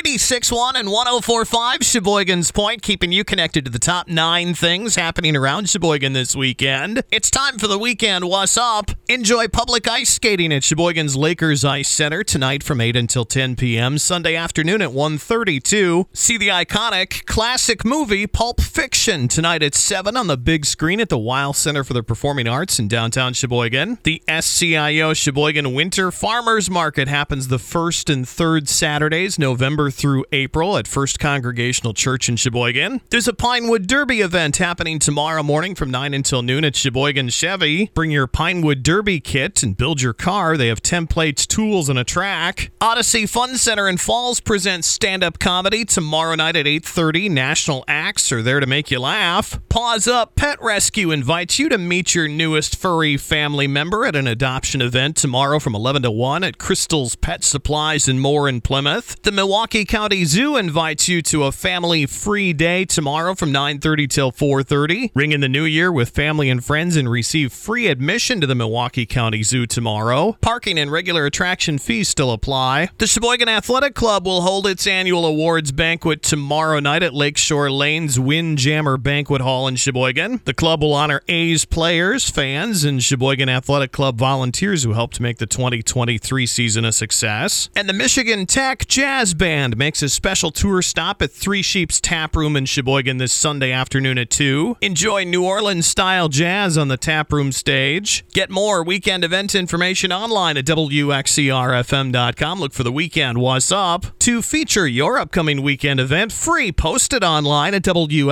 96.1 and 104.5 Sheboygan's Point, keeping you connected to the top 9 things happening around Sheboygan this weekend. It's time for the weekend What's Up. Enjoy public ice skating at Sheboygan's Lakers Ice Center tonight from 8 until 10 p.m. Sunday afternoon at 1:32. See the iconic classic movie Pulp Fiction tonight at 7 on the big screen at the Weill Center for the Performing Arts in downtown Sheboygan. The SCIO Sheboygan Winter Farmers Market happens the first and third Saturdays, November through April at First Congregational Church in Sheboygan. There's a Pinewood Derby event happening tomorrow morning from 9 until noon at Sheboygan Chevy. Bring your Pinewood Derby kit and build your car. They have templates, tools, and a track. Odyssey Fun Center in Falls presents stand-up comedy tomorrow night at 8:30. National acts are there to make you laugh. Paws Up Pet Rescue invites you to meet your newest furry family member at an adoption event tomorrow from 11 to 1 at Crystal's Pet Supplies and More in Plymouth. The Milwaukee County Zoo invites you to a family-free day tomorrow from 9:30 till 4:30. Ring in the new year with family and friends and receive free admission to the Milwaukee County Zoo tomorrow. Parking and regular attraction fees still apply. The Sheboygan Athletic Club will hold its annual awards banquet tomorrow night at Lakeshore Lane's Windjammer Banquet Hall in Sheboygan. The club will honor A's players, fans, and Sheboygan Athletic Club volunteers who helped make the 2023 season a success. And the Michigan Tech Jazz Band makes a special tour stop at Three Sheeps Tap Room in Sheboygan this Sunday afternoon at 2. Enjoy New Orleans-style jazz on the tap room stage. Get more weekend event information online at WXCRFM.com. Look for the weekend What's Up. To feature your upcoming weekend event, free, post it online at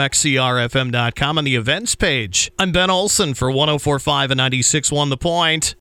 WXCRFM.com on the events page. I'm Ben Olson for 104.5 and 96.1 The Point.